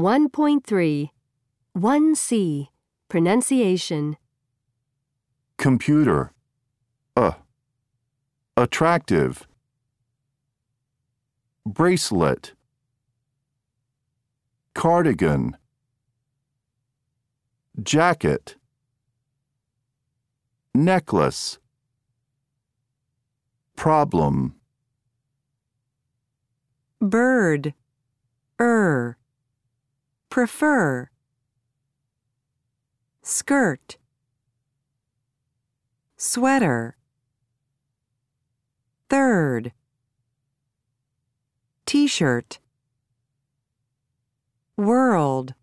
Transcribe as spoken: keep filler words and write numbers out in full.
one point three. one C. Pronunciation. Computer. Uh. Attractive. Bracelet. Cardigan. Jacket. Necklace. Problem. Bird. Er. Prefer. Skirt. Sweater. Third. T-shirt. World.